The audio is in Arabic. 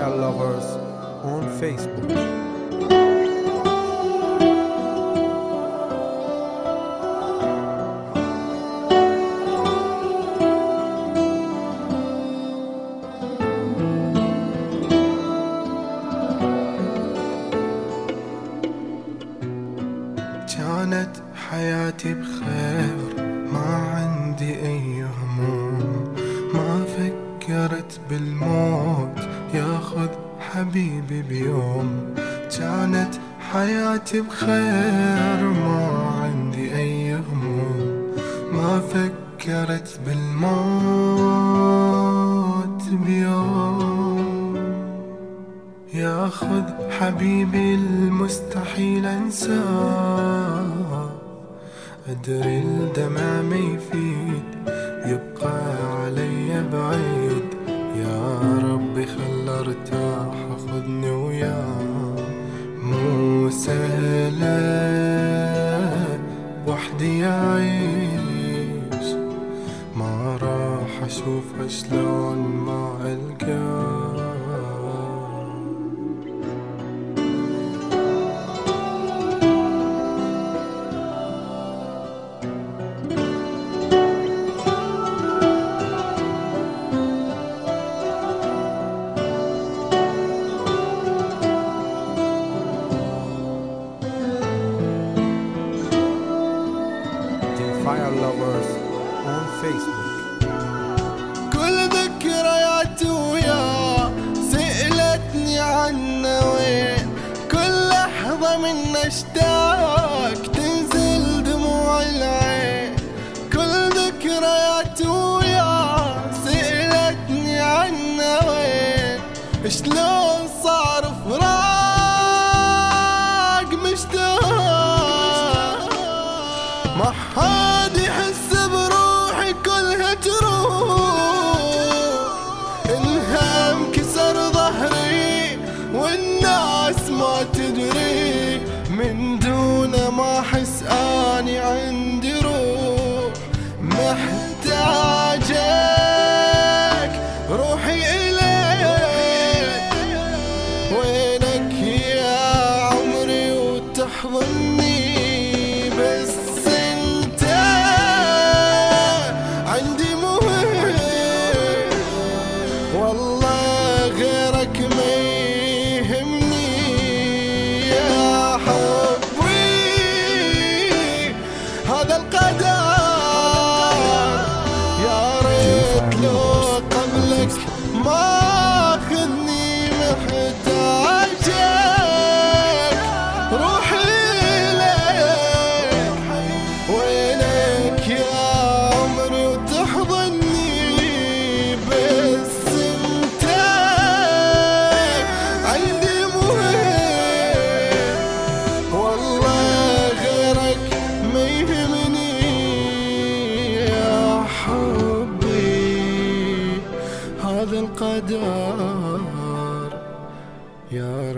Fire Lovers on Facebook. كانت حياتي بخير، ما عندي أي هموم، ما فكرت بالموت ياخذ حبيبي بيوم. كانت حياتي بخير، ما عندي أي هموم، ما فكرت بالموت بيوم. ياخذ حبيبي المستحيل انساه، ادري الدمع ما يفيد، يبقى علي بعيد. يا ربي خل ارتاح، خذني وياه. مو سهلة بوحدي اعيش، ما راح اشوف شلون ما القاه. Fire Lovers on Facebook. كل ذكرياتي وياه سألتني عنه وين، كل لحظة من اشتاق تنزل دموع العين. كل ذكرياتي وياه سألتني عنه وين، شلون صار فراق مشتاق. ما حد يحس بروحي كلها تروح، الهم كسر ظهري والناس ما تدري، من دونه ما احس اني عندي روح. محتاجك روحي اليك، وينك يا عمري وتحضني، بس والله غيرك ما يهمني. يا حبي هذا القدر، يا ريت لو قبلك ما اخذني. محتاجك روحي لك، وينك يا عمري وتحضني، بس هذا القدر يا